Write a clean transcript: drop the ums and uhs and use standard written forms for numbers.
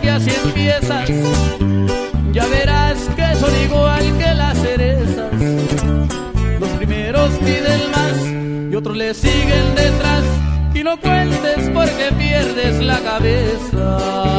ya si empiezas, ya verás que son igual que las cerezas. Los primeros piden más y otros le siguen detrás, y no cuentes porque pierdes la cabeza.